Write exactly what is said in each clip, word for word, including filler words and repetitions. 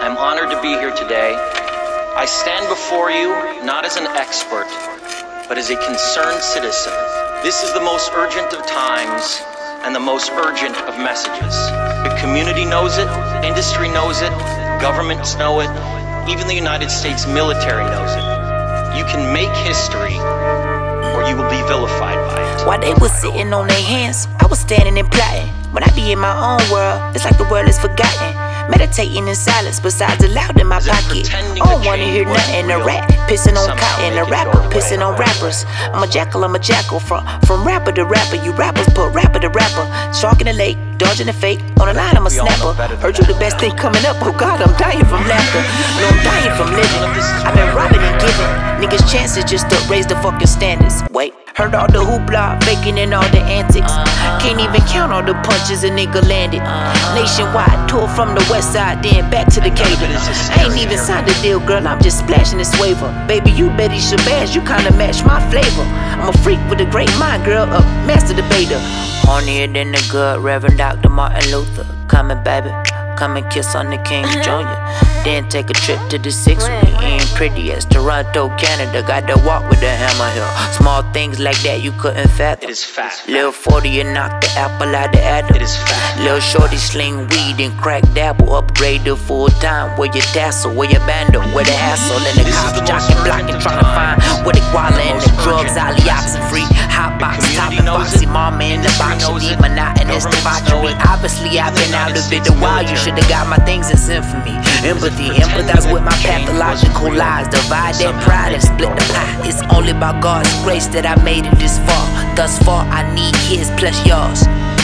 am honored to be here today. I stand before you not as an expert, but as a concerned citizen. This is the most urgent of times and the most urgent of messages. The community knows it, industry knows it, governments know it, even the United States military knows it. You can make history, or you will be vilified by it. While they was sitting on their hands, I was standing and plotting. When I be in my own world, it's like the world is forgotten. Meditating in silence, besides the loud in my pocket. I don't wanna hear nothing. A rat pissing on cotton, a rapper pissing on rappers. I'm a jackal, I'm a jackal. From from rapper to rapper, you rappers put rapper to rapper. Shark in the lake, dodging the fake. On the line, I'm a snapper. Heard you the best thing coming up. Oh God, I'm dying from laughter. No, I'm dying from living. I've been robbing and giving niggas chances just to raise the fucking standards. Wait, heard all the hoopla, faking and all the antics. Can't even count all the punches a nigga landed. Nationwide tour from the west side, then back to the cable. I ain't even signed a deal, girl, I'm just splashing this waiver. Baby, you Betty Shabazz, you kinda match my flavor. I'm a freak with a great mind, girl, a master debater. Hornier than the good Reverend Doctor Martin Luther. Coming, baby, come and kiss on the King Junior Then take a trip to the six with me. Ain't pretty as Toronto, Canada. Got to walk with the hammer here. Small things like that you couldn't fathom. It is fact. Lil' forty and knock the apple out the Adam. It is fact. Lil' shorty sling weed and crack dabble. Upgrade to full time. Where your tassel, where your bando, where the hassle. And the cops jocking, blocking, trying to find where the guala and the drugs, Ali oxen free. Hot box, topping, foxy, mama in the box. You need monotonous debauchery. Obviously, I've been out of it a while. You should've got my things in symphony. Empathy, empathize with my pathological lies. Divide that pride and split the pie. It's only by God's grace that I made it this far. Thus far, I need his plus yours.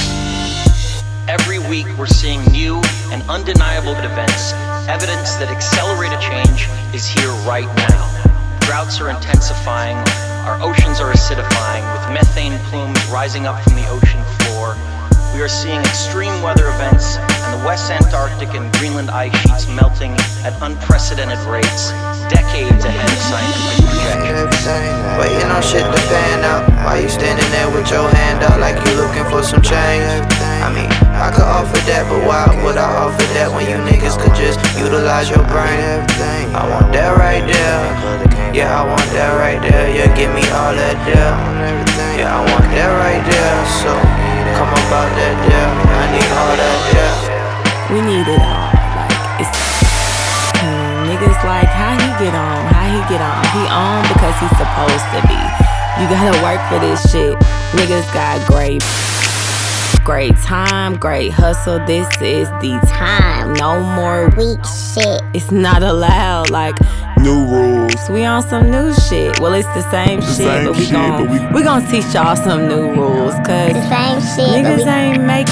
Every week we're seeing new and undeniable events, evidence that accelerated change is here right now. Droughts are intensifying, our oceans are acidifying, with methane plumes rising up from the ocean floor. We are seeing extreme weather events and the West Antarctic and Greenland ice sheets melting at unprecedented rates, decades ahead of scientific projections. Waiting on shit to pan out. Why you standing there with your hand out like you looking for some change? I mean, I could offer that, but why would I offer that when you niggas could just utilize your brain? I want that right there. Yeah, I want that right there. Yeah, give me all that there. Yeah, I want that right there. So come about that there. I need all that there. We need it all. Like, it's mm, niggas like, how he get on? How he get on? He on because he's supposed to be. You gotta work for this shit. Niggas got great, great time, great hustle. This is the time. No more weak shit. It's not allowed. Like, new rules. We on some new shit. Well, it's the same the shit, same but we shit, gon' but we, we gon' teach y'all some new rules. Cause the same shit, niggas ain't make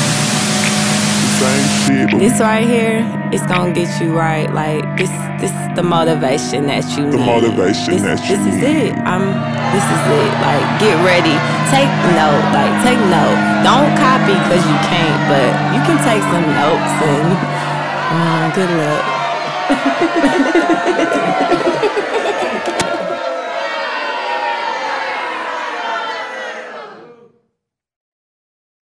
same shit, but this right here. It's gonna get you right. Like this, this is the motivation that you the need. motivation this, that you this need. is it. I'm. This is it. Like, get ready. Take note. Like, take note. Don't copy cause you can't, but you can take some notes and uh, good luck.